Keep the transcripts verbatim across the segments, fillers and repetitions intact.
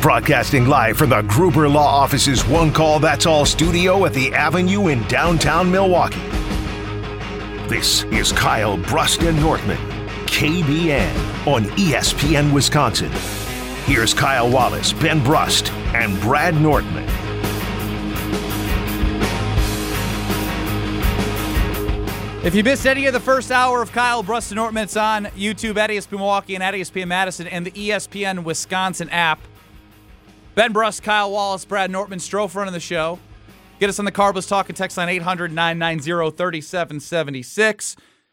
Broadcasting live from the Gruber Law Office's One Call That's All studio at the Avenue in downtown Milwaukee. This is Kyle Brust and Nortman, K B N on E S P N Wisconsin. Here's Kyle Wallace, Ben Brust, and Brad Nortman. If you missed any of the first hour of Kyle Brust and Nortman, it's on YouTube at E S P N Milwaukee and at E S P N Madison and the E S P N Wisconsin app. Ben Brust, Kyle Wallace, Brad Nortman, Stroh running the show. Get us on the Carbless Talk and text line eight hundred, nine nine zero, three seven seven six.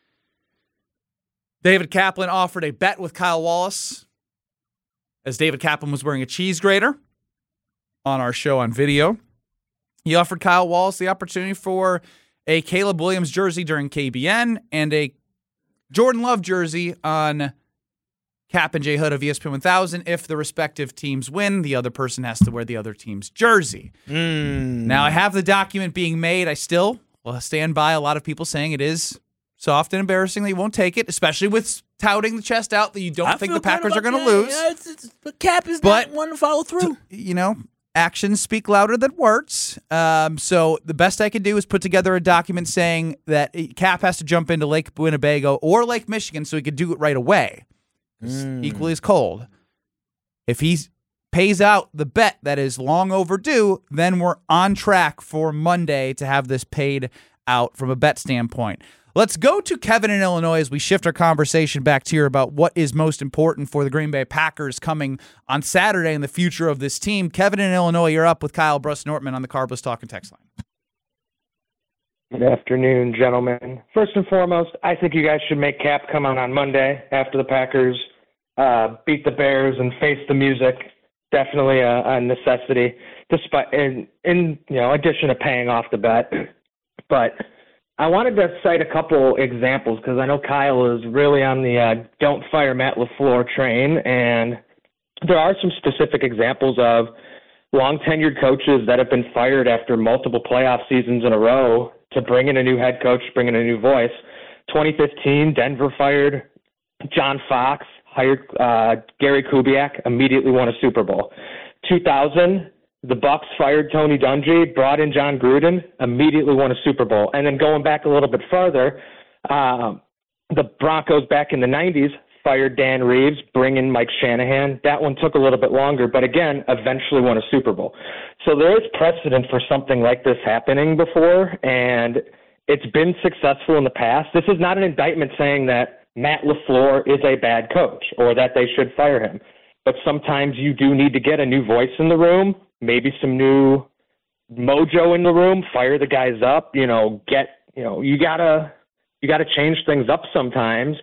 David Kaplan offered a bet with Kyle Wallace as David Kaplan was wearing a cheese grater on our show on video. He offered Kyle Wallace the opportunity for a Caleb Williams jersey during K B N and a Jordan Love jersey on Cap and J Hood of E S P N one thousand. If the respective teams win, the other person has to wear the other team's jersey. Mm. Now, I have the document being made. I still will stand by a lot of people saying it is soft and embarrassing that you won't take it, especially with touting the chest out that you don't I think feel the Packers good are going to about that. lose. Yeah, it's, it's, but Cap is But- not one to follow through. You know, actions speak louder than words. Um, so the best I can do is put together a document saying that Cap has to jump into Lake Winnebago or Lake Michigan so he could do it right away. Mm. Equally as cold. If he pays out the bet that is long overdue, then we're on track for Monday to have this paid out from a bet standpoint. Let's go to Kevin in Illinois as we shift our conversation back to here about what is most important for the Green Bay Packers coming on Saturday and the future of this team. Kevin in Illinois, you're up with Kyle Brust Nortman on the Carbless Talk and text line. Good afternoon, gentlemen. First and foremost, I think you guys should make Cap come out on Monday after the Packers uh, beat the Bears and face the music. Definitely a, a necessity, despite in, in you know addition to paying off the bet. But I wanted to cite a couple examples because I know Kyle is really on the uh, don't fire Matt LaFleur train, and there are some specific examples of long-tenured coaches that have been fired after multiple playoff seasons in a row to bring in a new head coach, bring in a new voice. twenty fifteen, Denver fired John Fox, hired uh, Gary Kubiak, immediately won a Super Bowl. two thousand, the Bucks fired Tony Dungy, brought in John Gruden, immediately won a Super Bowl. And then going back a little bit further, uh, the Broncos back in the nineties fired Dan Reeves, bring in Mike Shanahan. That one took a little bit longer, but again, eventually won a Super Bowl. So there is precedent for something like this happening before, and it's been successful in the past. This is not an indictment saying that Matt LaFleur is a bad coach or that they should fire him. But sometimes you do need to get a new voice in the room, maybe some new mojo in the room, fire the guys up, you know, get, you know, you gotta, you gotta change things up sometimes.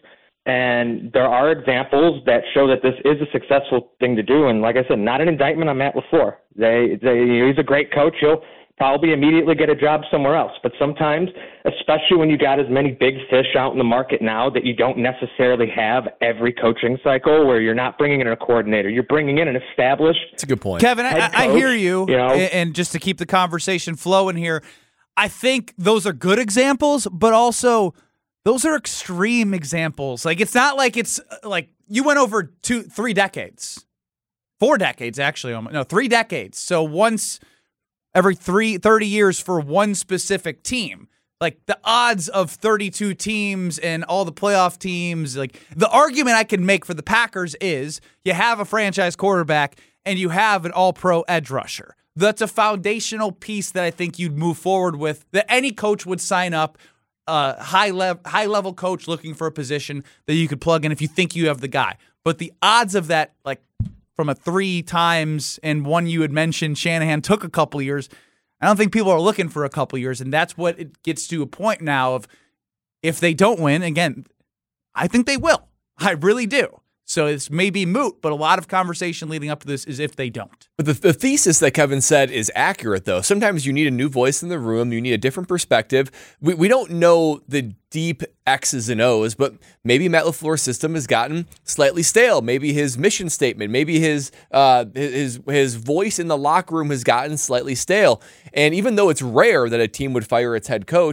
And there are examples that show that this is a successful thing to do. And like I said, not an indictment on Matt LaFleur. They, they, he's a great coach. He'll probably immediately get a job somewhere else. But sometimes, especially when you got as many big fish out in the market now that you don't necessarily have every coaching cycle where you're not bringing in a coordinator. You're bringing in an established That's a good point. Kevin, I, head I coach, hear you, you know? and just to keep the conversation flowing here, I think those are good examples, but also those are extreme examples. Like, it's not like it's like you went over two, three decades, four decades, actually. No, three decades. So once every three, thirty years for one specific team. Like, the odds of thirty-two teams and all the playoff teams, like, the argument I can make for the Packers is you have a franchise quarterback and you have an all-pro edge rusher. That's a foundational piece that I think you'd move forward with, that any coach would sign up. Uh, high level, high level coach looking for a position that you could plug in if you think you have the guy. But the odds of that, like from a three times and one you had mentioned, Shanahan took a couple of years. I don't think people are looking for a couple of years, and that's what it gets to a point now of if they don't win again. I think they will. I really do. So it's maybe moot, but a lot of conversation leading up to this is if they don't. But the, the thesis that Kevin said is accurate, though. Sometimes you need a new voice in the room. You need a different perspective. We we don't know the deep X's and O's, but maybe Matt LaFleur's system has gotten slightly stale. Maybe his mission statement, maybe his uh, his his voice in the locker room has gotten slightly stale. And even though it's rare that a team would fire its head coach,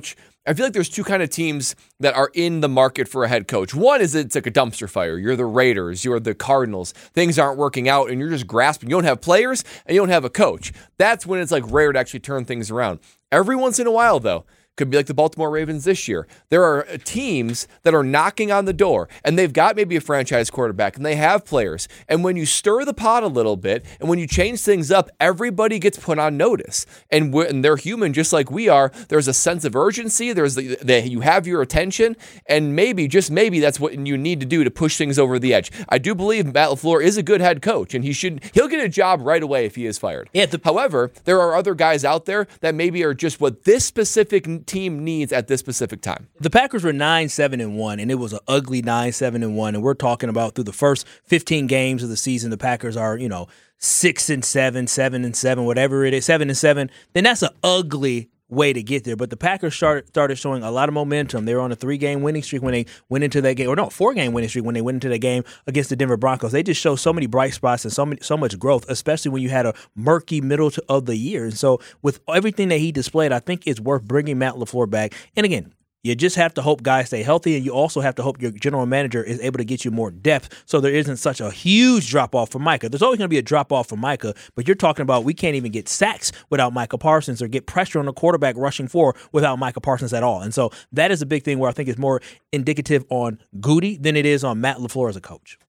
I feel like there's two kind of teams that are in the market for a head coach. One is it's like a dumpster fire. You're the Raiders, you're the Cardinals. Things aren't working out and you're just grasping. You don't have players and you don't have a coach. That's when it's like rare to actually turn things around. Every once in a while, though, could be like the Baltimore Ravens this year. There are teams that are knocking on the door, and they've got maybe a franchise quarterback, and they have players. And when you stir the pot a little bit, and when you change things up, everybody gets put on notice. And, and they're human just like we are. There's a sense of urgency. There's the, the, you have your attention, and maybe, just maybe, that's what you need to do to push things over the edge. I do believe Matt LaFleur is a good head coach, and he should he'll get a job right away if he is fired. Yeah, the- However, there are other guys out there that maybe are just what this specific team needs at this specific time. The Packers were nine seven and one, and it was an ugly nine seven and one. And we're talking about through the first fifteen games of the season, the Packers are, you know, six and seven, seven and seven, whatever it is, seven and seven. Then that's an ugly way to get there. But the Packers started started showing a lot of momentum. They were on a three-game winning streak when they went into that game, or no, four-game winning streak when they went into the game against the Denver Broncos. They just showed so many bright spots and so many, so much growth, especially when you had a murky middle to, of the year. And so with everything that he displayed, I think it's worth bringing Matt LaFleur back. And again, you just have to hope guys stay healthy, and you also have to hope your general manager is able to get you more depth so there isn't such a huge drop-off for Micah. There's always going to be a drop-off for Micah, but you're talking about we can't even get sacks without Micah Parsons or get pressure on the quarterback rushing forward without Micah Parsons at all. And so that is a big thing where I think it's more indicative on Goody than it is on Matt LaFleur as a coach.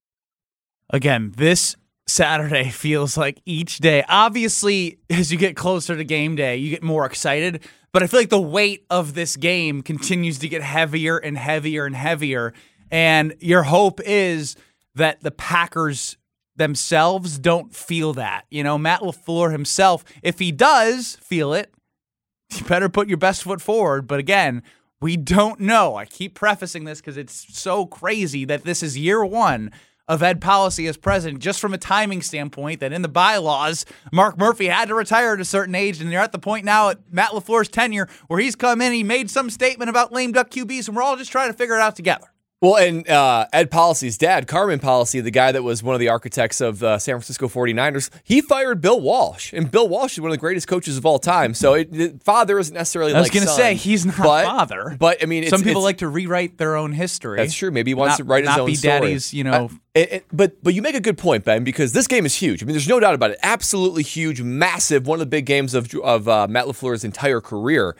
Again, this Saturday feels like each day. Obviously, as you get closer to game day, you get more excited. But I feel like the weight of this game continues to get heavier and heavier and heavier. And your hope is that the Packers themselves don't feel that. You know, Matt LaFleur himself, if he does feel it, you better put your best foot forward. But again, we don't know. I keep prefacing this because it's so crazy that this is year one of Ed Policy as president, just from a timing standpoint, that in the bylaws, Mark Murphy had to retire at a certain age, and they're at the point now at Matt LaFleur's tenure where he's come in, he made some statement about lame duck Q Bs, and we're all just trying to figure it out together. Well, and uh, Ed Policy's dad, Carmen Policy, the guy that was one of the architects of the uh, San Francisco forty-niners, he fired Bill Walsh. And Bill Walsh is one of the greatest coaches of all time. So it, it, father isn't necessarily I was like going to son, say, he's not but, father. But, I mean, it's, some people it's, like to rewrite their own history. That's true. Maybe he wants not, to write his not own be story. daddy's, you know. Uh, it, it, but, but you make a good point, Ben, because this game is huge. I mean, there's no doubt about it. Absolutely huge, massive, one of the big games of, of uh, Matt LaFleur's entire career.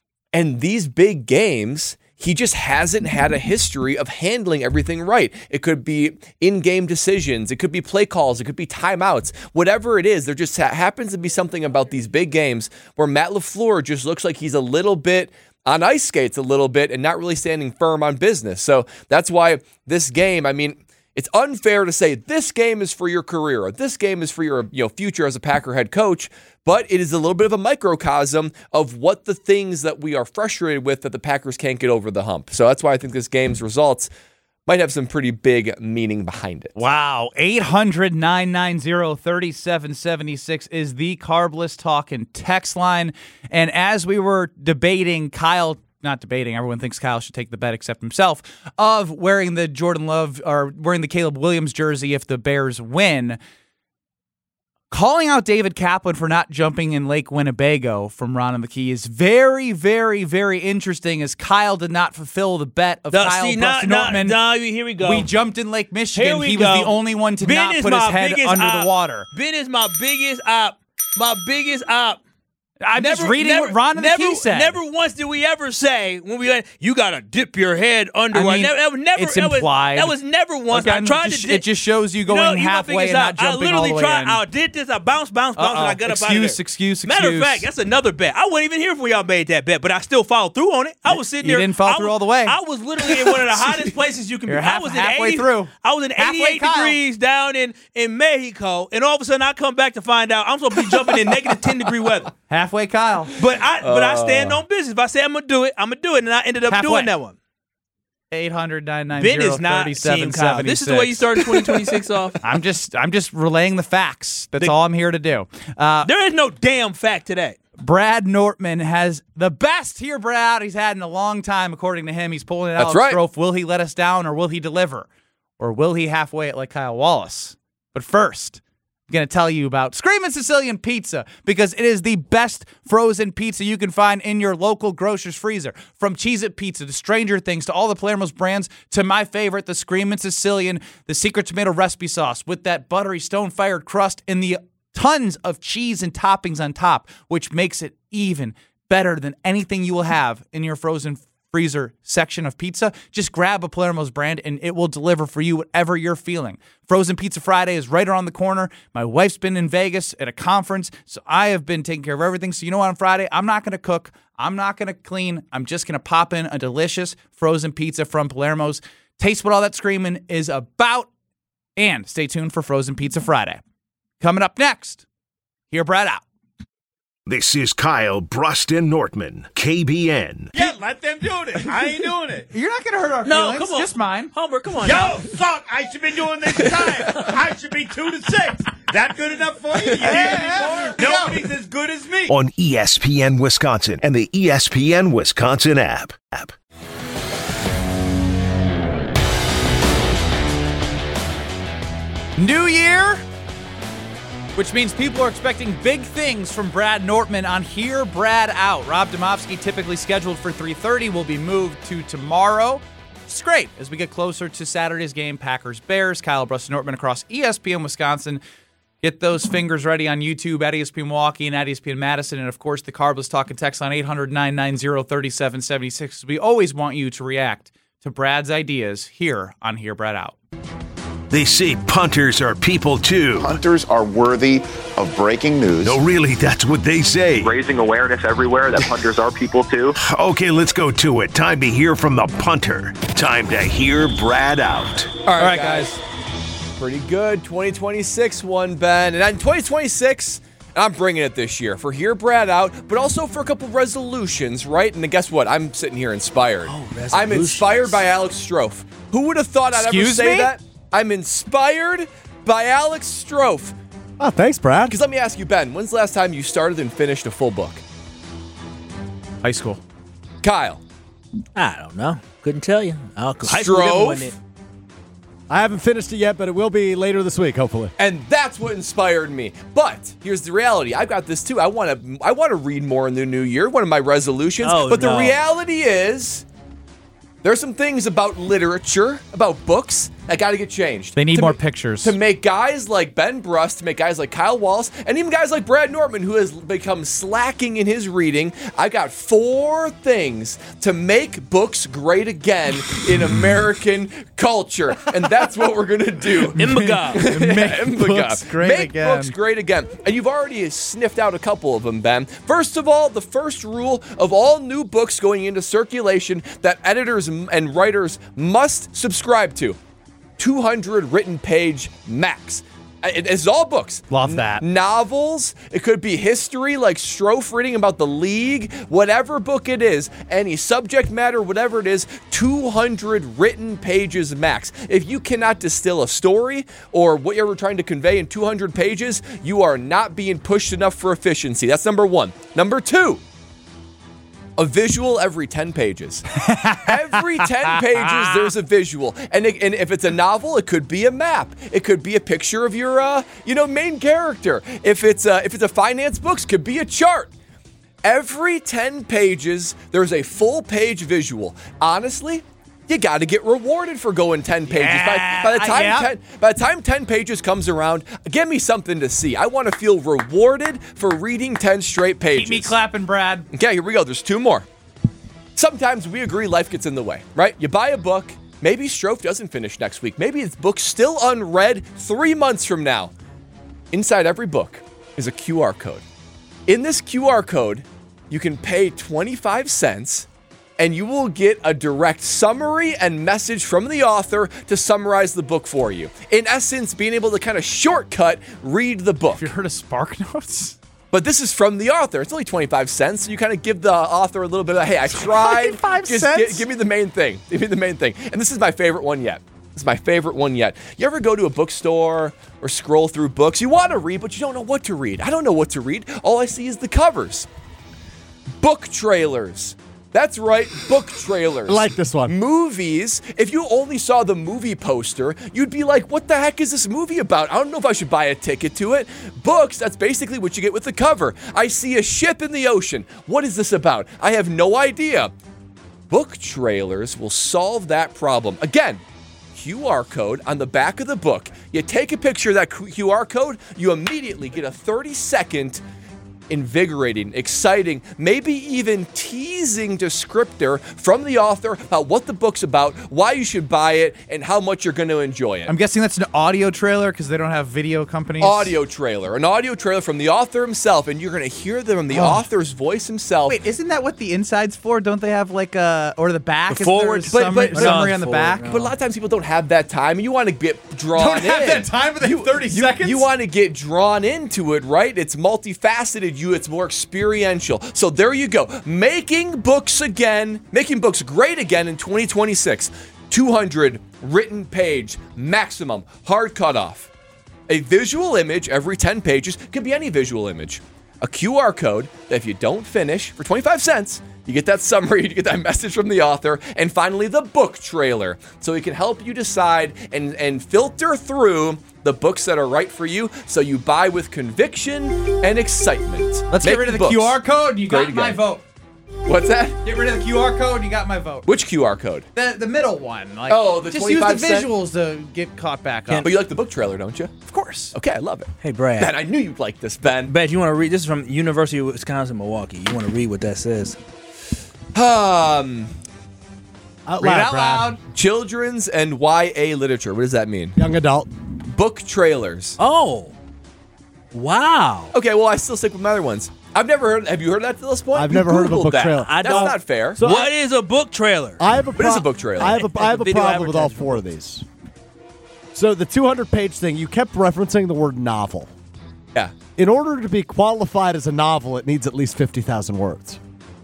And these big games, he just hasn't had a history of handling everything right. It could be in-game decisions. It could be play calls. It could be timeouts. Whatever it is, there just ha- happens to be something about these big games where Matt LaFleur just looks like he's a little bit on ice skates a little bit and not really standing firm on business. So that's why this game, I mean, it's unfair to say this game is for your career or this game is for your you know future as a Packer head coach, but it is a little bit of a microcosm of what the things that we are frustrated with that the Packers can't get over the hump. So that's why I think this game's results might have some pretty big meaning behind it. Wow. eight hundred, nine nine zero, three seven seven six is the Carbless Talkin' text line. And as we were debating, Kyle Not debating. Everyone thinks Kyle should take the bet except himself of wearing the Jordan Love or wearing the Caleb Williams jersey if the Bears win. Calling out David Kaplan for not jumping in Lake Winnebago from Ron and the Key is very, very, very interesting as Kyle did not fulfill the bet of No, Kyle see, nah, Preston nah, Nortman. nah, here we go. We jumped in Lake Michigan. we He go. was the only one to Ben not is put his my head biggest under op. the water. Ben is my biggest op. My biggest op. I'm never, just reading never, what Ron and never, the Key said. Never once did we ever say when we went, you gotta dip your head under. I mean, that, that was never. it's that was, implied. That was never once. Again, I tried just, to. Dip, it just shows you going you know, you halfway and not I jumping literally all the way tried. in. I did this. I bounced, bounced, bounced, Uh-oh. and I got excuse, up out of there. Excuse, excuse, Matter excuse. of fact, that's another bet. I wasn't even here when y'all made that bet, but I still followed through on it. I was sitting You there. didn't follow I through was, all the way. I was literally in one of the hottest places you can You're be. half- I was halfway in eighty, through. I was in Halfway, eighty-eight Kyle. degrees down in, in Mexico, and all of a sudden I come back to find out I'm supposed to be jumping in negative ten degree weather. Halfway, Kyle. But I but I stand on business. If I say I'm gonna do it, I'm gonna do it, and I ended up Halfway. doing that one. eight hundred, nine nine Ben zero, is not three seven Team Kyle. seven This six. is the way you started twenty twenty-six off. I'm just, I'm just relaying the facts. That's The- all I'm here to do. Uh, There is no damn fact today. Brad Nortman has the best here, Brad, he's had in a long time, according to him. He's pulling it out. That's right. Strofe. Will he let us down, or will he deliver? Or will he halfway it like Kyle Wallace? But first, going to tell you about Screamin' Sicilian Pizza because it is the best frozen pizza you can find in your local grocer's freezer. From Cheez-It Pizza to Stranger Things to all the Palermo's brands to my favorite, the Screamin' Sicilian, the secret tomato recipe sauce with that buttery stone-fired crust and the tons of cheese and toppings on top, which makes it even better than anything you will have in your frozen freezer section of pizza. Just grab a Palermo's brand and it will deliver for you whatever you're feeling. Frozen Pizza Friday is right around the corner. My wife's been in Vegas at a conference, so I have been taking care of everything. So you know what, on Friday, I'm not going to cook. I'm not going to clean. I'm just going to pop in a delicious frozen pizza from Palermo's. Taste what all that screaming is about, and stay tuned for Frozen Pizza Friday. Coming up next, hear Brad out. This is Kyle Bruston Nortman, K B N. Yeah, let them do it. I ain't doing it. You're not going to hurt our No, feelings. come on. Just mine. Homer, come on. Yo, now. fuck, I should be doing this time. I should be two to six. That good enough for you? You need any more? Nobody's as good as me. On E S P N Wisconsin and the E S P N Wisconsin app. app. New year, which means people are expecting big things from Brad Nortman on Hear Brad Out. Rob Domofsky, typically scheduled for three thirty, will be moved to tomorrow. It's great as we get closer to Saturday's game, Packers-Bears. Kyle Bruston Nortman across E S P N Wisconsin. Get those fingers ready on YouTube at E S P N Milwaukee and at E S P N Madison. And, of course, the Carbless Talk and Text on eight hundred, nine nine zero, three seven seven six. We always want you to react to Brad's ideas here on Hear Brad Out. They say punters are people too. Punters are worthy of breaking news. No, really, that's what they say. Raising awareness everywhere that punters are people too. Okay, let's go to it. Time to hear from the punter. Time to hear Brad out. All right, All right, guys. guys. Pretty good. twenty twenty-six one, Ben. And in twenty twenty-six, I'm bringing it this year for Hear Brad Out, but also for a couple resolutions, right? And then guess what? I'm sitting here inspired. Oh, I'm inspired by Alex Strofe. Who would have thought I'd Excuse ever say me? that? I'm inspired by Alex Strofe. Oh, thanks, Brad. Because let me ask you, Ben, when's the last time you started and finished a full book? High school. Kyle. I don't know. Couldn't tell you. I'll high school never went in. I haven't finished it yet, but it will be later this week, hopefully. And that's what inspired me. But here's the reality. I've got this too. I want to I want to read more in the new year, one of my resolutions. Oh, but no. the reality is there's some things about literature, about books, that got to get changed. They need To more ma- pictures. To make guys like Ben Brust, to make guys like Kyle Wallace, and even guys like Brad Nortman, who has become slacking in his reading, I've got four things to make books great again in American culture. And that's what we're going to do. Imbaga. Make Imbaga. books great Make again. books great again. And you've already sniffed out a couple of them, Ben. First of all, the first rule of all new books going into circulation that editors and writers must subscribe to: two hundred written page max. It- It's all books. Love that. N- novels. It could be history, like Strofe reading about the league. Whatever book it is, any subject matter, whatever it is, two hundred written pages max. If you cannot distill a story or what you're trying to convey in two hundred pages, you are not being pushed enough for efficiency. That's number one. Number two, a visual every ten pages. Every ten pages, there's a visual. And, it, and if it's a novel, it could be a map. It could be a picture of your, uh, you know, main character. If it's a, if it's a finance books, could be a chart. Every ten pages, there's a full page visual. Honestly, you got to get rewarded for going ten pages. Yeah, by, by the time yeah. ten, by the time ten pages comes around, give me something to see. I want to feel rewarded for reading ten straight pages. Keep me clapping, Brad. Okay, here we go. There's two more. Sometimes we agree life gets in the way, right? You buy a book. Maybe Strofe doesn't finish next week. Maybe his book's still unread three months from now. Inside every book is a Q R code. In this Q R code, you can pay twenty-five cents and you will get a direct summary and message from the author to summarize the book for you. In essence, being able to kind of shortcut read the book. Have you heard of Spark Notes? But this is from the author. It's only twenty-five cents. So you kind of give the author a little bit of, hey, I tried. twenty-five Just cents? gi- give me the main thing. Give me the main thing. And this is my favorite one yet. This is my favorite one yet. You ever go to a bookstore or scroll through books? You want to read, but you don't know what to read. I don't know what to read. All I see is the covers. Book trailers. That's right, book trailers. I like this one. Movies, if you only saw the movie poster, you'd be like, what the heck is this movie about? I don't know if I should buy a ticket to it. Books, that's basically what you get with the cover. I see a ship in the ocean. What is this about? I have no idea. Book trailers will solve that problem. Again, Q R code on the back of the book. You take a picture of that Q R code, you immediately get a thirty second invigorating, exciting, maybe even teasing descriptor from the author about what the book's about, why you should buy it, and how much you're going to enjoy it. I'm guessing that's an audio trailer because they don't have video companies. Audio trailer. An audio trailer from the author himself, and you're going to hear them from the oh. author's voice himself. Wait, isn't that what the inside's for? Don't they have like a, or the back? The forward, is there a summary, but, but, summary on the forward, back? no. But a lot of times people don't have that time, and you want to get drawn Don't in. have that time, but they have thirty you, seconds? You want to get drawn into it, right? It's multifaceted. You, it's more experiential. So there you go. Making books again, making books great again in twenty twenty-six. two hundred written page maximum hard cutoff. A visual image every ten pages, could be any visual image. A Q R code that if you don't finish for twenty-five cents, you get that summary, you get that message from the author, and finally the book trailer. So it can help you decide and, and filter through the books that are right for you, so you buy with conviction and excitement. Let's Make get rid of the books Q R code. You great got my again. vote. What's that? Get rid of the Q R code. You got my vote. Which Q R code? The the middle one. Like, Oh, the just use the twenty-five cent? visuals to get caught back up. But you like the book trailer, don't you? Of course. Okay, I love it. Hey, Brad. Ben, I knew you'd like this, Ben. Bet you want to read. This is from University of Wisconsin, Milwaukee. You want to read what that says? Um, Out Read loud, out Brad. loud. children's and Y A literature. What does that mean? Young adult. Book trailers. Oh, wow. Okay, well, I still stick with my other ones. I've never heard. Have you heard that to this point? I've You never heard of a Googled book that. trailer. I That's don't- not fair. So What is a book trailer? I have a What is a book trailer? I have a, I have a Video problem with all advertisement. four of these. So the two hundred page thing, you kept referencing the word novel. yeah. In order to be qualified as a novel, it needs at least fifty thousand words.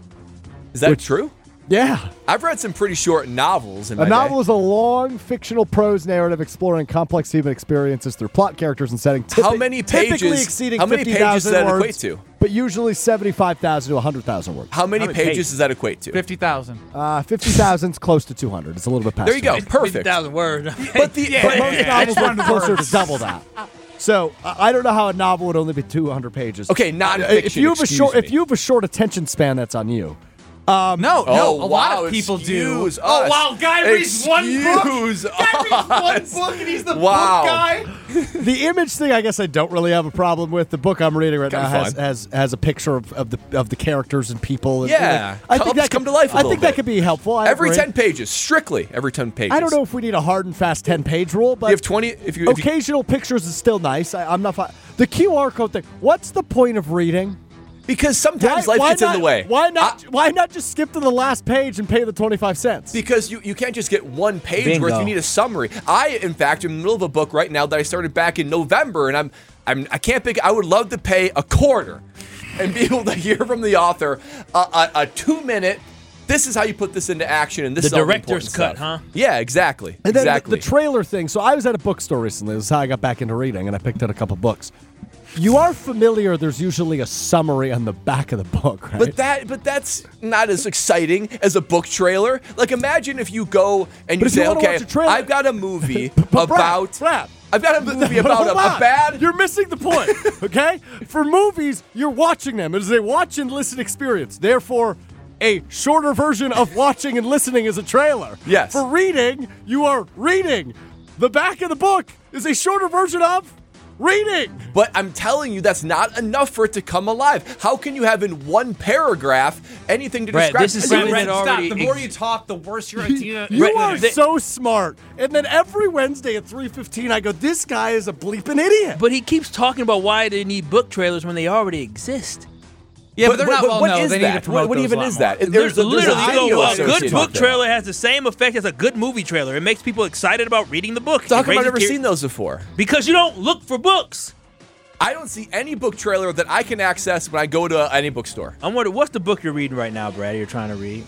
Is that Which- true? Yeah. I've read some pretty short novels in my A novel day. is a long fictional prose narrative exploring complex human experiences through plot, characters, and setting. How typi- many Typically pages- exceeding how many fifty pages thousand does that words, equate to? But usually seventy-five thousand to one hundred thousand words. How many How many pages pages? does that equate to? Fifty thousand. Uh, fifty thousand is close to two hundred. It's a little bit past There you go. two hundred. Perfect. fifty thousand words. But the Yeah. But most novels I are just closer wanted to double that. So uh, I don't know how a novel would only be two hundred pages. Okay, nonfiction, Uh, If you have a excuse short, me. if you have a short attention span, that's on you. No, no, Oh, a lot wow, of people excuse do. us. Oh wow, guy reads one book. Excuse Guy reads one us. book and he's the Wow. book guy. The image thing, I guess I don't really have a problem with. The book I'm reading right Kinda now has, fun. has has a picture of, of the of the characters and people. And, Yeah. I Helps think that come could, to life a I little think bit. that could be helpful. I Every agree. ten pages, strictly every ten pages. I don't know if we need a hard and fast ten page rule, but You have twenty. If you, if you occasional pictures is still nice. I, I'm not. Fi- the Q R code thing. What's the point of reading? because sometimes Why- life why gets not, in the way. Why not? I- why not just skip to the last page and pay the twenty-five cents? Because you, you can't just get one page Bingo. worth. You need a summary. I, in fact, am in the middle of a book right now that I started back in November, and I'm I'm I can't think. I would love to pay a quarter and be able to hear from the author a, a, a two minute. This is how you put this into action, and this The is all director's important cut, stuff. huh? Yeah, exactly. And then exactly. the, the trailer thing. So I was at a bookstore recently. This is how I got back into reading, and I picked up a couple books. You are familiar. There's usually a summary on the back of the book, right? But that, but that's not as exciting as a book trailer. Like, imagine if you go and But you if you say, wanna "Okay, watch a trailer- I've got a movie But Brad, about, Brad, I've got a movie But about a, hold a on. bad." You're missing the point, okay? For movies, you're watching them. It is a watch and listen experience. Therefore, a shorter version of watching and listening is a trailer. Yes. For reading, you are reading. The back of the book is a shorter version of reading. But I'm telling you, that's not enough for it to come alive. How can you have in one paragraph anything to Brad, describe? this is You something read- that already Stop. The more ex- you talk, the worse your idea. You Right, are they- so smart. And then every Wednesday at three fifteen, I go, this guy is a bleeping idiot. But he keeps talking about why they need book trailers when they already exist. Yeah, but, they're not well what known. is They that? need to promote what, what those even a lot is more. that? There's, there's a Literally, video you go, a associated good book with that. trailer has the same effect as a good movie trailer. It makes people excited about reading the book. So how It come I've raises never cur- seen those before? Because you don't look for books. I don't see any book trailer that I can access when I go to any bookstore. I'm wondering, what's the book you're reading right now, Brad? You're trying to read.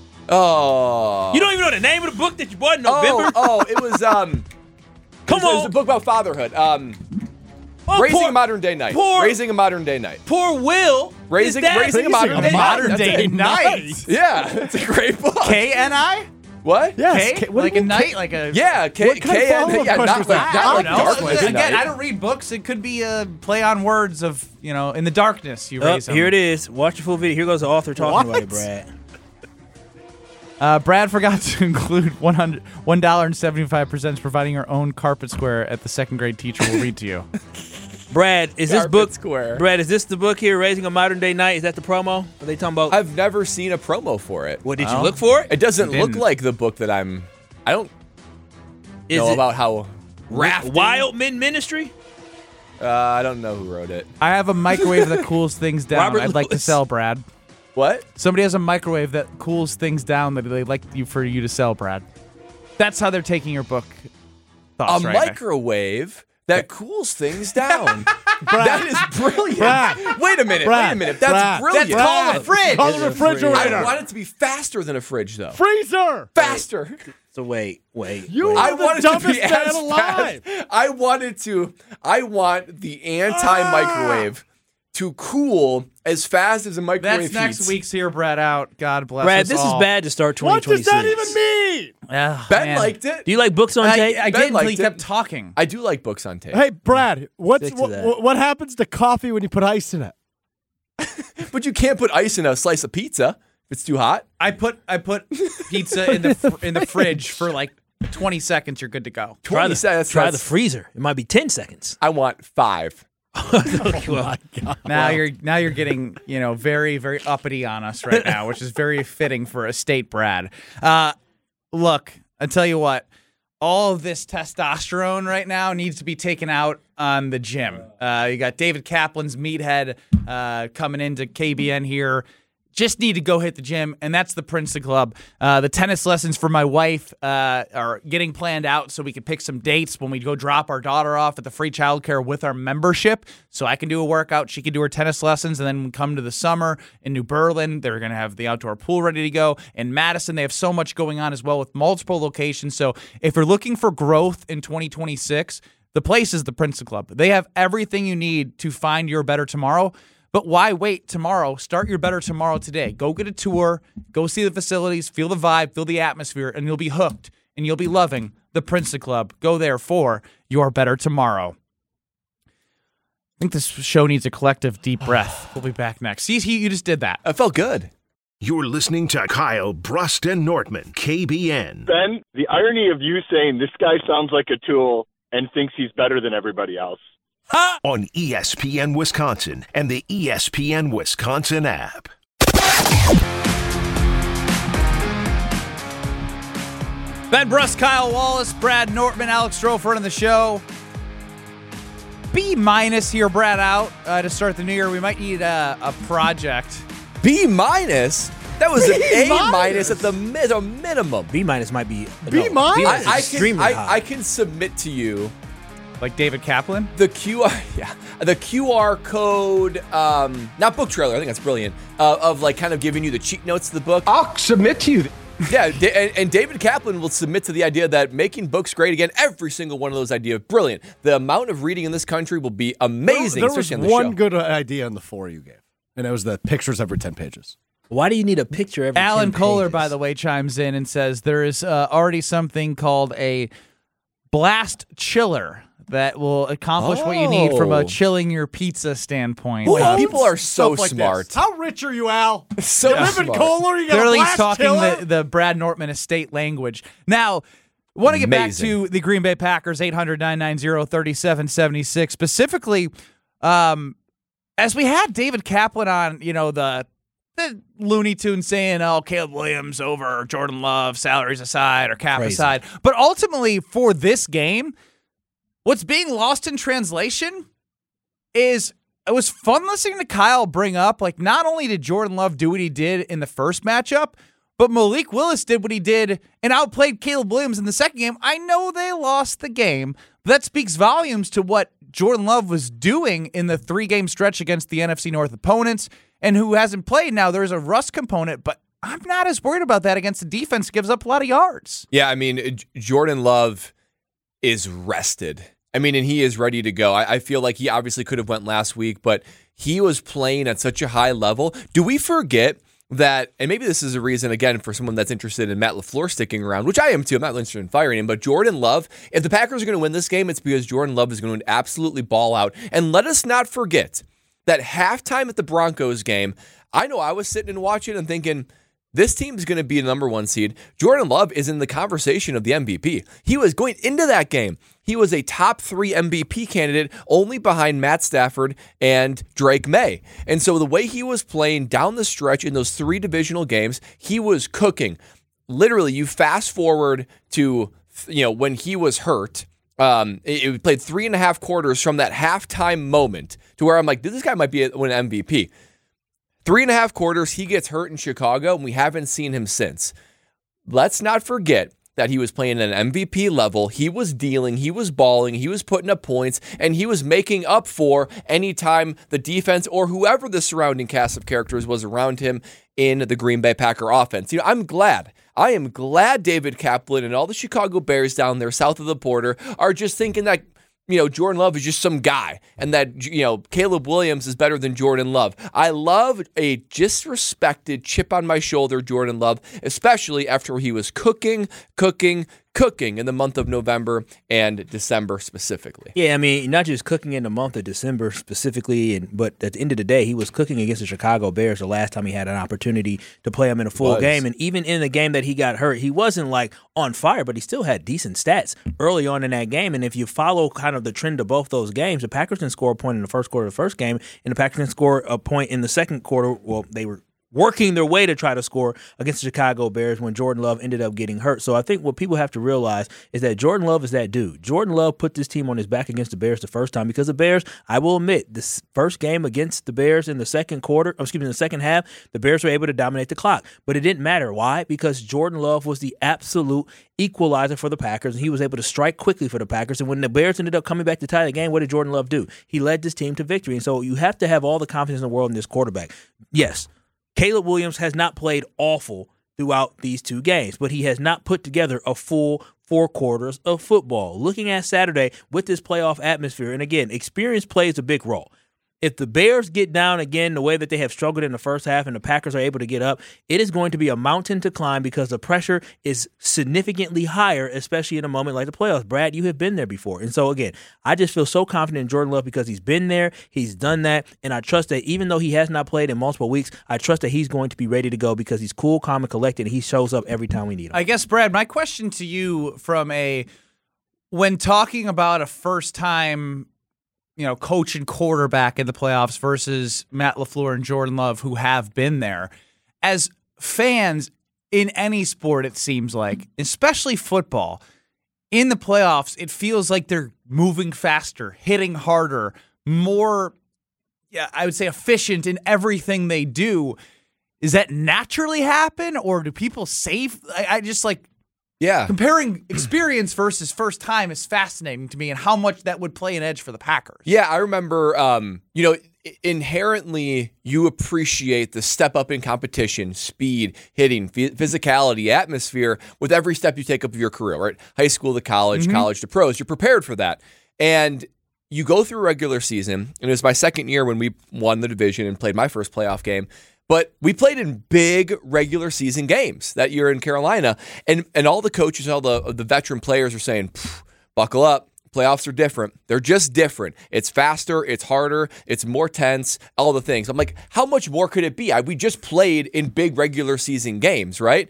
Oh. You don't even know the name of the book that you bought in November. Oh, oh, it was um. Come it was, It was on. a book about fatherhood. Um, Oh, raising poor- a modern day knight. poor- raising a modern day knight. Poor Will. Raising, His dad- raising a modern a day modern knight. That's day it. knight. Yeah, it's a great book. K N I? What? Yes. K? K- what do Like you a mean, knight? K- Like a. Yeah, K What kind of K N follow-up yeah, question not was like, that? not I like don't know. Darth Vader Again, knight. I don't read books. It could be a play on words of, you know, in the darkness you Oh, raise them. here it is. Watch the full video. Here goes the author talking about it, What? Brad. Uh, Brad forgot to include one hundred one dollar and seventy-five cents providing your own carpet square at the second grade teacher will read to you. Brad, is this Carpet book Square. Brad, is this the book here, Raising a Modern Day Knight? Is that the promo? Are they talking about? I've never seen a promo for it. what did Well, you look for it? It doesn't You look didn't. like the book that I'm. I don't Is know it about how rafting. Wildman Ministry? Uh, I don't know who wrote it. I have a microwave that cools things down. Robert I'd like to Lewis. sell, Brad. What? Somebody has a microwave that cools things down that they'd like you for you to sell, Brad. That's how they're taking your book. A Thoughts right now. microwave that cools things down. Brad. That is brilliant. Brad. Wait a minute. Brad. Wait a minute. That's Brad. brilliant. That's called a fridge. Call the refrigerator. I want it to be faster than a fridge, though. Freezer. Faster. So wait, wait. You wait. are I the want it to dumbest be man as alive. fast. I wanted to. I want the anti-microwave to cool as fast as a microwave That's next heats. week's Here, Brad Out. God bless Brad, us this all. is bad to start twenty What does twenty-six. that even mean? Ugh, Ben man. liked it. Do you like books on I, tape? I Ben did until he liked it. kept talking. I do like books on tape. Hey, Brad, what's Stick to what, that. what, what happens to coffee when you put ice in it? But you can't put ice in a slice of pizza if it's too hot. I put I put pizza in the fr- in the fridge for like twenty seconds. You're good to go. try the, seconds, try the that's- freezer. It might be ten seconds. I want five. Well, Now you're now you're getting you know very very uppity on us right now, which is very fitting for a state Brad. Uh, look, I tell you what, all of this testosterone right now needs to be taken out on the gym. Uh, you got David Kaplan's meathead uh, coming into K B N here. Just need to go hit the gym, and that's the Princeton Club. Uh, the tennis lessons for my wife uh, are getting planned out so we can pick some dates when we go drop our daughter off at the free childcare with our membership. So I can do a workout, she can do her tennis lessons, and then come to the summer in New Berlin. They're going to have the outdoor pool ready to go. In Madison, they have so much going on as well with multiple locations. So if you're looking for growth in twenty twenty-six, the place is the Princeton Club. They have everything you need to find your better tomorrow. But why wait tomorrow? Start your better tomorrow today. Go get a tour, go see the facilities, feel the vibe, feel the atmosphere, and you'll be hooked and you'll be loving the Princeton Club. Go there for your better tomorrow. I think this show needs a collective deep breath. We'll be back next. See, he, you just did that. I felt good. You're listening to Kyle Brust and Nortman, K B N. Ben, the irony of you saying this guy sounds like a tool and thinks he's better than everybody else. On E S P N Wisconsin and the E S P N Wisconsin app. Ben Brust, Kyle Wallace, Brad Nortman, Alex Strofer on the show. B minus here, Brad out uh, to start the new year. We might need a, a project. B minus? That was an A minus. minus at the mi- the minimum. B minus might be B no, minus? B I, is I can extremely I, high. I can submit to you Like David Kaplan? the Q R yeah the Q R code um not book trailer, I think that's brilliant, uh, of like kind of giving you the cheat notes to the book. I'll submit to you. Yeah, da- and, and David Kaplan will submit to the idea that making books great again. Every single one of those ideas, brilliant. The amount of reading in this country will be amazing. There, there was especially on the one show. good idea in the four you gave, and it was the pictures every ten pages. Why do you need a picture every Alan ten Kohler, pages? by the way, chimes in and says there is uh, already something called a blast chiller that will accomplish what you need from Oh. a chilling your pizza standpoint. Boy, Uh, people are so Stuff like this. smart. How rich are you, Al? So you live in smart. Kohler, you got Clearly, a he's blast talking chiller? the, the Brad Nortman estate language. Now, want to get back Amazing. to the Green Bay Packers, eight hundred, nine nine zero, three seven seven six. Specifically, um, as we had David Kaplan on, you know, the, the Looney Tunes saying, oh, Caleb Williams over Jordan Love, salaries aside or cap Crazy. aside. But ultimately, for this game, what's being lost in translation is it was fun listening to Kyle bring up, like, not only did Jordan Love do what he did in the first matchup, but Malik Willis did what he did and outplayed Caleb Williams in the second game. I know they lost the game, but that speaks volumes to what Jordan Love was doing in the three-game stretch against the N F C North opponents and who hasn't played. Now, there's a rust component, but I'm not as worried about that against the defense that gives up a lot of yards. Yeah, I mean, J- Jordan Love is rested. I mean, and he is ready to go. I, I feel like he obviously could have went last week, but he was playing at such a high level. Do we forget that, and maybe this is a reason, again, for someone that's interested in Matt LaFleur sticking around, which I am too. I'm not interested in firing him, but Jordan Love, if the Packers are going to win this game, it's because Jordan Love is going to absolutely ball out. And let us not forget that halftime at the Broncos game, I know I was sitting and watching and thinking, this team is going to be a number one seed. Jordan Love is in the conversation of the M V P. He was going into that game. He was a top three M V P candidate, only behind Matt Stafford and Drake May. And so the way he was playing down the stretch in those three divisional games, he was cooking. Literally, you fast forward to, you know, when he was hurt. Um, it, it played three and a half quarters from that halftime moment to where I'm like, this guy might be an M V P. Three and a half quarters, he gets hurt in Chicago, and we haven't seen him since. Let's not forget that he was playing at an M V P level. He was dealing, he was balling, he was putting up points, and he was making up for any time the defense or whoever the surrounding cast of characters was around him in the Green Bay Packer offense. You know, I'm glad. I am glad David Kaplan and all the Chicago Bears down there south of the border are just thinking that, you know, Jordan Love is just some guy and that, you know, Caleb Williams is better than Jordan Love. I love a disrespected chip on my shoulder Jordan Love, especially after he was cooking, cooking, cooking in the month of November and December specifically. Yeah, I mean, not just cooking in the month of December specifically, and but at the end of the day, he was cooking against the Chicago Bears the last time he had an opportunity to play him in a full game. And even in the game that he got hurt, he wasn't like on fire, but he still had decent stats early on in that game. And if you follow kind of the trend of both those games, the Packers didn't score a point in the first quarter of the first game, and the Packers didn't score a point in the second quarter. Well, they were working their way to try to score against the Chicago Bears when Jordan Love ended up getting hurt. So I think what people have to realize is that Jordan Love is that dude. Jordan Love put this team on his back against the Bears the first time because the Bears, I will admit, this first game against the Bears in the second quarter, excuse me, in the second half, the Bears were able to dominate the clock. But it didn't matter. Why? Because Jordan Love was the absolute equalizer for the Packers, and he was able to strike quickly for the Packers. And when the Bears ended up coming back to tie the game, what did Jordan Love do? He led this team to victory. And so you have to have all the confidence in the world in this quarterback. Yes, Caleb Williams has not played awful throughout these two games, but he has not put together a full four quarters of football. Looking at Saturday with this playoff atmosphere, and again, experience plays a big role. If the Bears get down again the way that they have struggled in the first half and the Packers are able to get up, it is going to be a mountain to climb because the pressure is significantly higher, especially in a moment like the playoffs. Brad, you have been there before. And so, again, I just feel so confident in Jordan Love because he's been there, he's done that, and I trust that even though he has not played in multiple weeks, I trust that he's going to be ready to go because he's cool, calm, and collected, and he shows up every time we need him. I guess, Brad, my question to you from a when talking about a first-time you know, coach and quarterback in the playoffs versus Matt LaFleur and Jordan Love, who have been there. As fans in any sport, it seems like, especially football, in the playoffs, it feels like they're moving faster, hitting harder, more, yeah, I would say, efficient in everything they do. Does that naturally happen, or do people save? I, I just like, Yeah. comparing experience versus first time is fascinating to me, and how much that would play an edge for the Packers. Yeah, I remember, um, you know, inherently you appreciate the step up in competition, speed, hitting, physicality, atmosphere with every step you take up of your career, right? High school to college, mm-hmm. college to pros. You're prepared for that. And you go through regular season, and it was my second year when we won the division and played my first playoff game. But we played in big regular season games that year in Carolina, and and all the coaches, all the the veteran players are saying, buckle up, playoffs are different. They're just different. It's faster, it's harder, it's more tense, all the things. I'm like, how much more could it be? I, we just played in big regular season games, right?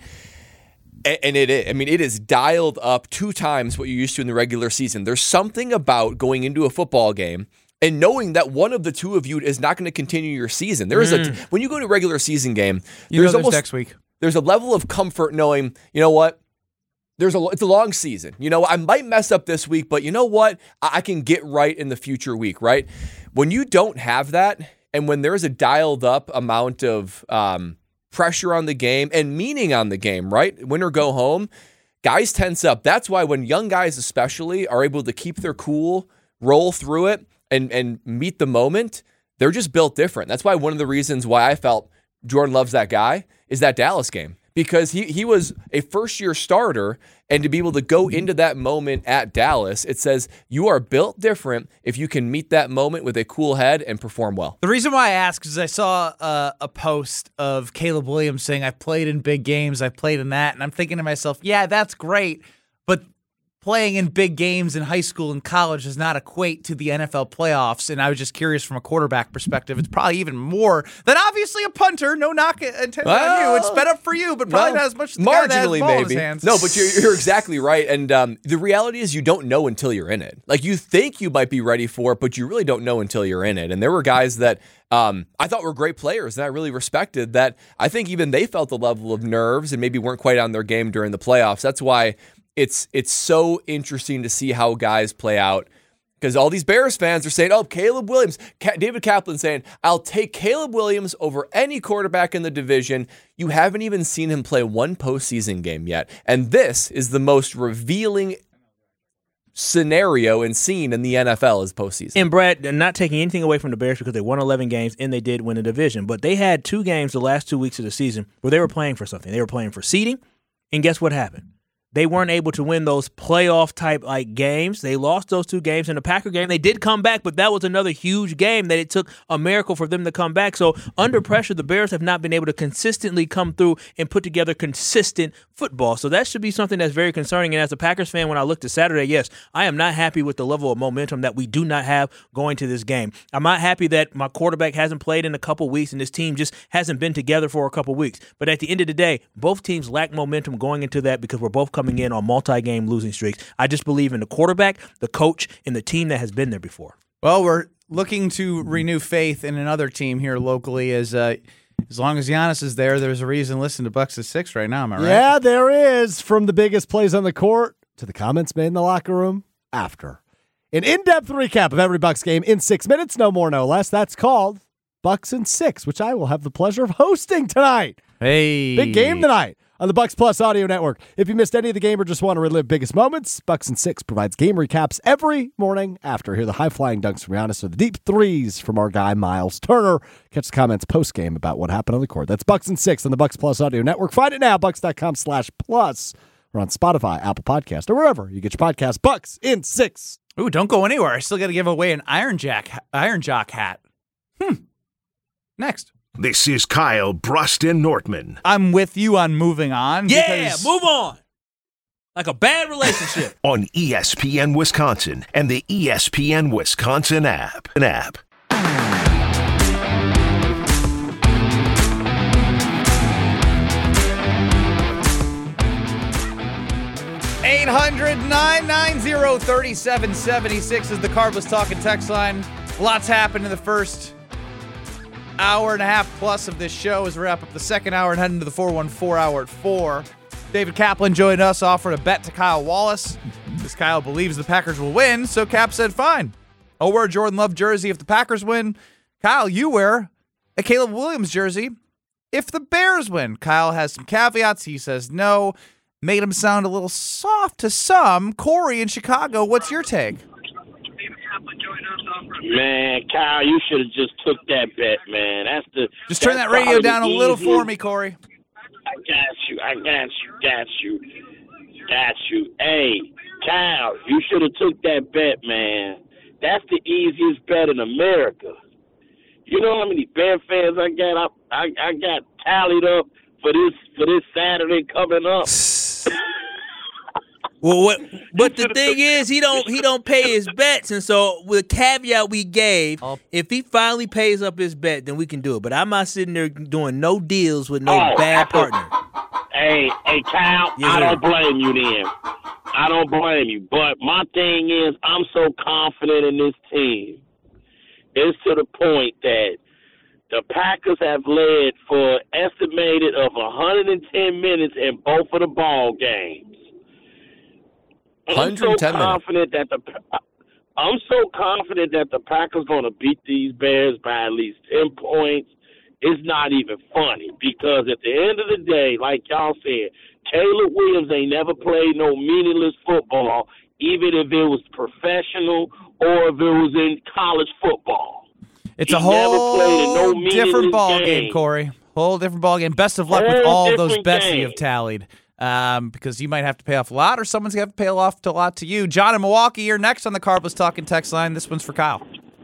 And, and it is, I mean, it is dialed up two times what you used to in the regular season. There's something about going into a football game and knowing that one of the two of you is not going to continue your season. There is mm. a when you go to a regular season game, you there's know almost next week. There's a level of comfort knowing, you know what? There's a it's a long season. You know, I might mess up this week, but you know what? I, I can get right in the future week, right? When you don't have that, and when there's a dialed up amount of um, pressure on the game and meaning on the game, right? Win or go home, guys tense up. That's why when young guys especially are able to keep their cool, roll through it, and and meet the moment, they're just built different. That's why one of the reasons why I felt Jordan Love's that guy is that Dallas game. because he, he was a first-year starter, and to be able to go into that moment at Dallas, it says you are built different if you can meet that moment with a cool head and perform well. The reason why I ask is I saw uh, a post of Caleb Williams saying, I've played in big games, I've played in that, and I'm thinking to myself, yeah, that's great, but playing in big games in high school and college does not equate to the N F L playoffs, and I was just curious from a quarterback perspective. It's probably even more than obviously a punter. No knock intended well, on you. It's sped up for you, but probably well, not as much as the guy that has the ball in his hands. No, but you're, you're exactly right, and um, the reality is you don't know until you're in it. Like, you think you might be ready for it, but you really don't know until you're in it. And there were guys that um, I thought were great players, and I really respected that. I think even they felt the level of nerves and maybe weren't quite on their game during the playoffs. That's why It's it's so interesting to see how guys play out, because all these Bears fans are saying, oh, Caleb Williams, Ka- David Kaplan saying, I'll take Caleb Williams over any quarterback in the division. You haven't even seen him play one postseason game yet. And this is the most revealing scenario and scene in the N F L is postseason. And Brad, they're not taking anything away from the Bears because they won eleven games and they did win a division. But they had two games the last two weeks of the season where they were playing for something. They were playing for seeding, and guess what happened? They weren't able to win those playoff-type like games. They lost those two games. In the Packer game, they did come back, but that was another huge game that it took a miracle for them to come back. So under pressure, the Bears have not been able to consistently come through and put together consistent football. So that should be something that's very concerning. And as a Packers fan, when I looked at Saturday, yes, I am not happy with the level of momentum that we do not have going to this game. I'm not happy that my quarterback hasn't played in a couple weeks and this team just hasn't been together for a couple weeks. But at the end of the day, both teams lack momentum going into that because we're both coming coming in on multi-game losing streaks. I just believe in the quarterback, the coach, and the team that has been there before. Well, we're looking to renew faith in another team here locally. As uh, as long as Giannis is there, there's a reason to listen to Bucks at six right now. Am I right? Yeah, there is. From the biggest plays on the court to the comments made in the locker room after. An in-depth recap of every Bucks game in six minutes, no more, no less. That's called Bucks in Six, which I will have the pleasure of hosting tonight. Hey. Big game tonight on the Bucks Plus Audio Network. If you missed any of the game or just want to relive biggest moments, Bucks in Six provides game recaps every morning after. Hear the high-flying dunks from Giannis or the deep threes from our guy Miles Turner. Catch the comments post-game about what happened on the court. That's Bucks in Six on the Bucks Plus Audio Network. Find it now, bucks.com slash plus. We're on Spotify, Apple Podcast, or wherever you get your podcast. Bucks in Six. Ooh, don't go anywhere. I still got to give away an Iron Jack, Iron Jock hat. Hmm. Next. This is Kyle Bruston Nortman. I'm with you on moving on. Yeah, because move on. Like a bad relationship. On E S P N Wisconsin and the E S P N Wisconsin app. An app. eight hundred, nine nine zero, three seven seven six is the Cardless Talking text line. Lots happened in the first hour and a half plus of this show as we wrap up the second hour and head into the four one four hour at four. David Kaplan joined us, offered a bet to Kyle Wallace because Kyle believes the Packers will win, so Cap said, fine. I'll wear a Jordan Love jersey if the Packers win. Kyle, you wear a Caleb Williams jersey if the Bears win. Kyle has some caveats. He says no. Made him sound a little soft to some. Corey in Chicago, what's your take? Man, Kyle, you should have just took that bet, man. That's the just turn that radio down a little for me, Corey. I got you. I got you. Got you. Got you. Hey, Kyle, you should have took that bet, man. That's the easiest bet in America. You know how many Bear fans I got? I I, I got tallied up for this for this Saturday coming up. Well, what? But the thing is, he don't he don't pay his bets, and so with the caveat we gave, if he finally pays up his bet, then we can do it. But I'm not sitting there doing no deals with no oh, bad partner. Hey, hey, Kyle, yes, I don't blame you then. I don't blame you. But my thing is, I'm so confident in this team. It's to the point that the Packers have led for estimated of one hundred ten minutes in both of the ball games. I'm so confident that the I'm so confident that the Packers going to beat these Bears by at least ten points. It's not even funny because at the end of the day, like y'all said, Caleb Williams ain't never played no meaningless football, even if it was professional or if it was in college football. It's he a whole no different ball game, game, Corey. Whole different ballgame. Best of luck with Whole all those different bets that game. you have tallied. Um, because you might have to pay off a lot, or someone's going to have to pay off a lot to you. John in Milwaukee, you're next on the Carbless Talking text line. This one's for Kyle.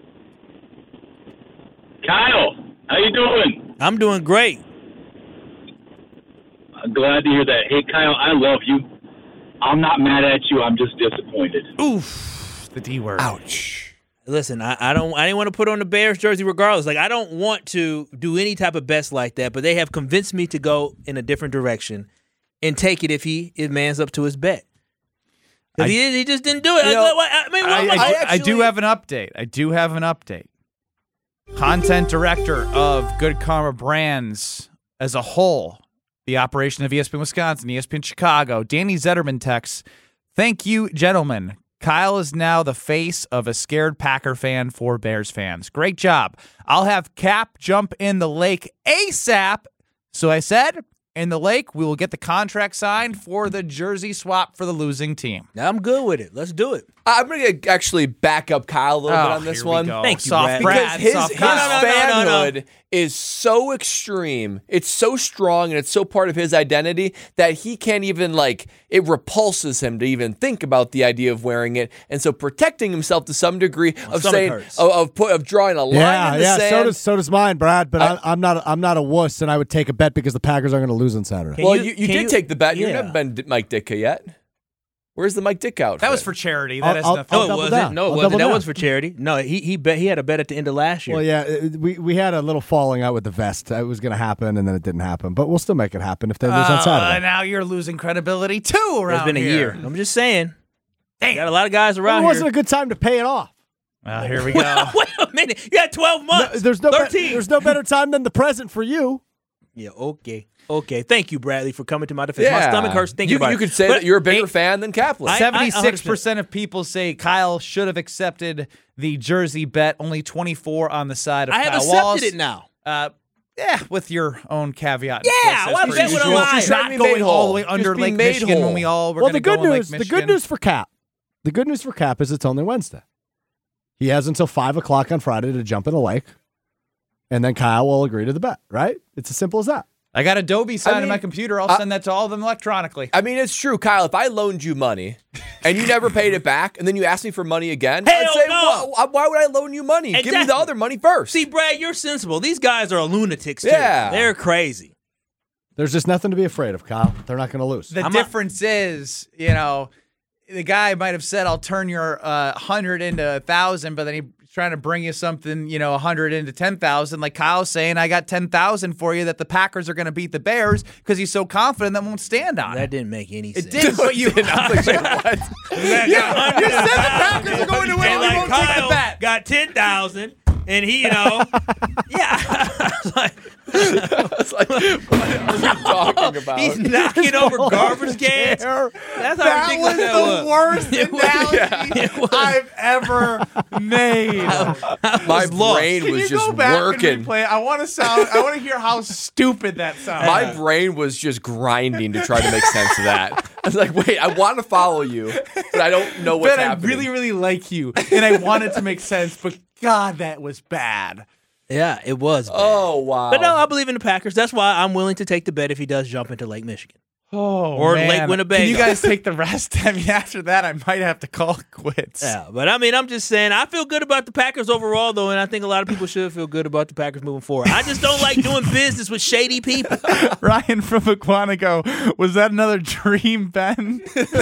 Kyle, how you doing? I'm doing great. I'm glad to hear that. Hey, Kyle, I love you. I'm not mad at you. I'm just disappointed. Oof, the D word. Ouch. Listen, I, I don't. I didn't want to put on the Bears jersey regardless. Like, I don't want to do any type of bets like that, but they have convinced me to go in a different direction and take it if he it mans up to his bet. I- He, he just didn't do it. I, know, I, I mean, what I, am I- I, I I actually- do have an update. I do have an update. Content director of Good Karma Brands as a whole, the operation of E S P N Wisconsin, E S P N Chicago, Danny Zetterman texts, thank you, gentlemen. Kyle is now the face of a scared Packer fan for Bears fans. Great job. I'll have Cap jump in the lake ASAP. So I said, in the lake, we will get the contract signed for the jersey swap for the losing team. I'm good with it. Let's do it. I'm going to actually back up Kyle a little Oh, bit on this here we one. go. Thank you, Soft Brad. Brad. Because his, soft his Kyle. No, no, no, no, no. fanhood is so extreme, it's so strong, and it's so part of his identity that he can't even, like, it repulses him to even think about the idea of wearing it. And so protecting himself to some degree of stomach saying, hurts. of, of, put, of drawing a line Yeah, in the yeah. sand. So does so does mine, Brad. But I- I, I'm not. I'm not a wuss, and I would take a bet because the Packers are going to lose on Saturday. Can well, you- you, you can did you- take the bet. You've yeah. never been D- Mike Ditka yet. Where's the Mike Ditka outfit? That was for charity. That I'll- has I'll- nothing. No, it double wasn't. down. No, it I'll wasn't. double That down. was for charity. No, he he bet he had a bet at the end of last year. Well, yeah, it- we we had a little falling out with the vest. It was going to happen, and then it didn't happen. But we'll still make it happen if they lose on Uh, Saturday. now you're losing credibility too around It's been a here. year. I'm just saying. Damn. Got a lot of guys Well, around it wasn't here. a good time to pay it off. Well, here we go. Wait a minute. You had twelve months. No, there's no be- thirteen. there's no better time than the present for you. Yeah, okay. Okay. Thank you, Bradley, for coming to my defense. My Yeah. stomach hurts thinking you, about you it. could say But that you're a bigger it- fan than Kaplan. I- I- seventy-six percent of people say Kyle should have accepted the jersey bet. Only twenty-four on the side of I have Kyle accepted Wallace. it now. Uh, yeah, with your own caveat. Yeah, As why per bet with a usual. lie? Just Trying to not be going made all the whole. way Just under be Lake made Michigan whole. when we all were well, going the to go good in Lake news, the Michigan. good news for Cap, the good news for Cap is it's only Wednesday. He has until five o'clock on Friday to jump in the lake, and then Kyle will agree to the bet. Right? It's as simple as that. I got Adobe sign I in mean, my computer. I'll uh, send that to all of them electronically. I mean, it's true, Kyle. If I loaned you money and you never paid it back, and then you asked me for money again, Hell I'd say, no. why, why would I loan you money? Give me the Exactly. other money first. See, Brad, you're sensible. These guys are lunatics, too. Yeah. They're crazy. There's just nothing to be afraid of, Kyle. They're not going to lose. The I'm not- difference is, you know, the guy might have said, "I'll turn your uh, hundred into a thousand," but then he's trying to bring you something, you know, a hundred into ten thousand. Like Kyle's saying, "I got ten thousand for you that the Packers are going to beat the Bears," because he's so confident that won't stand on That it. didn't make any It sense. did, but you. I was like, what? Yeah, you said the Packers are going to win. And We like won't take the Kyle bet. got ten thousand, and he, you know, yeah. I was like, I was like, what are you talking about? he's knocking over garbage cans. That's how That ridiculous was that the was. worst It was- analogy it was. I've ever made. My was lost. brain Can was you just go back working. and replay it? I want to sound. I want to hear how stupid that sounds. My brain was just grinding to try to make sense of that. I was like, wait, I want to follow you, but I don't know what's Ben, I happening. really, really like you, and I want it to make sense, but God, that was bad. Yeah, it was. Bad. Oh, wow. But no, I believe in the Packers. That's why I'm willing to take the bet if he does jump into Lake Michigan. Oh, Or man. Lake Winnebago. Can you guys take the rest? I mean, after that, I might have to call it quits. Yeah, but I mean, I'm just saying, I feel good about the Packers overall, though, and I think a lot of people should feel good about the Packers moving forward. I just don't like doing business with shady people. Ryan from Aquanico, was that another dream, Ben?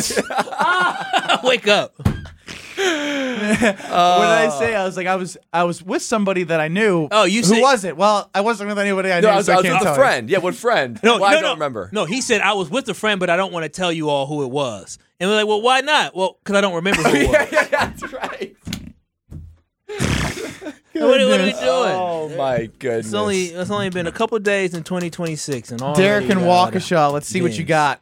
Wake up. what did I say? I was like, I was, I was with somebody that I knew. Oh, you who said- was it? Well, I wasn't with anybody I knew. No, I was, so I I was can't with a tell you. friend. Yeah, what friend? No, well, I no, don't no. remember. No, he said I was with a friend, but I don't want to tell you all who it was. And we're like, well, why not? Well, because I don't remember who it was. yeah, yeah, that's right. What, what are we doing? Oh, my goodness. It's only it's only been a couple days in twenty twenty-six, and all Derek and Waukesha. Let's see what you got.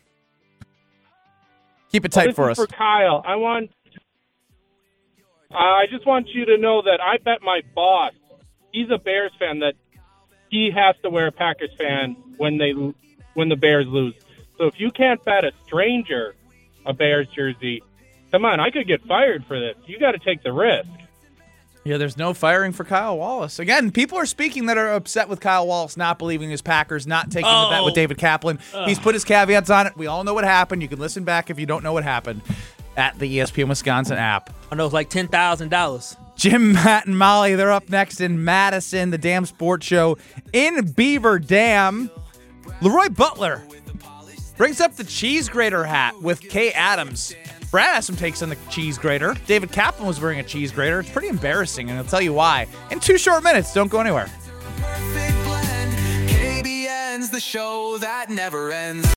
Keep it tight this for is us. For Kyle, I want. Uh, I just want you to know that I bet my boss. He's a Bears fan. That he has to wear a Packers fan when they when the Bears lose. So if you can't bet a stranger a Bears jersey, come on, I could get fired for this. You got to take the risk. Yeah, there's no firing for Kyle Wallace. Again, people are speaking that are upset with Kyle Wallace not believing his Packers, not taking Oh. the bet with David Kaplan. Ugh. He's put his caveats on it. We all know what happened. You can listen back if you don't know what happened at the E S P N Wisconsin app. I know it's like ten thousand dollars. Jim, Matt, and Molly, they're up next in Madison, the Dam Sports Show in Beaver Dam. Leroy Butler brings up the cheese grater hat with Kay Adams. Brad has some takes on the cheese grater. David Kaplan was wearing a cheese grater. It's pretty embarrassing, and I'll tell you why. In two short minutes. Don't go anywhere. K B N's the show that never ends.